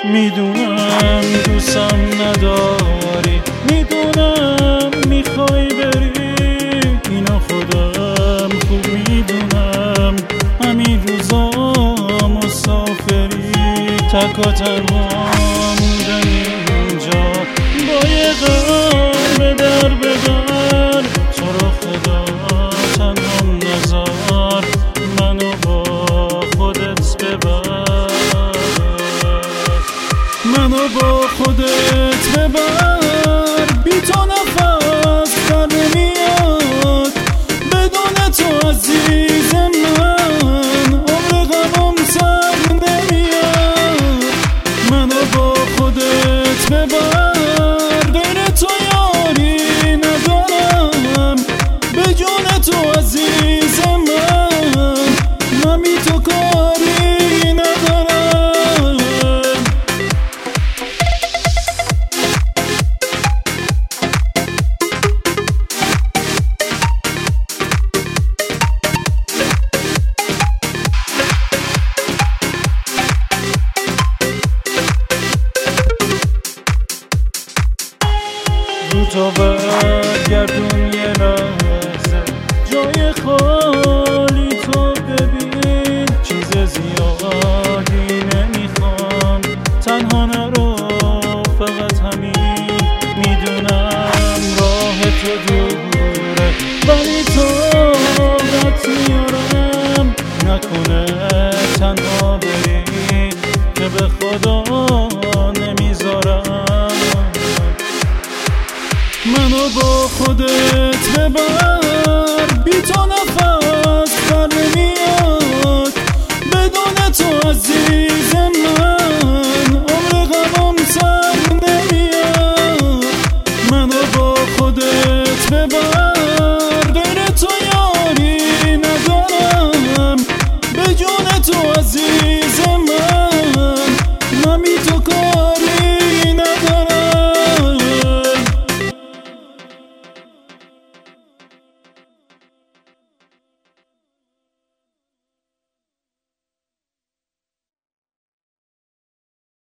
میدونم دوستم نداری، میدونم میخوای بری، اینو خودم خوب میدونم. همین روزا مسافری، تک و تنها موندم اینجا، با یه غم در ببر. تو رو خدا تنهام نذار، منو با خودت ببر، منو با خودت ببر. بی تو نفس در نمیاد، بدون تو عزیز من عمر غمم سر نمیاد. منو با خودت ببر، غیر تو یاری ندارم، به جون تو عزیز من نمی تو کاری ندارم. رو تو برگردون یه لحظه، جای خالی تو ببین. چیز زیادی نمیخوام، تنها نرو فقط همین. میدونم راه تو دوره، ولی طاقت میارم. نکنه تنها بری که به خدا نمیذارم. منو با خودت ببر، بی تو نفس در نمیاد، بدون تو عزیز من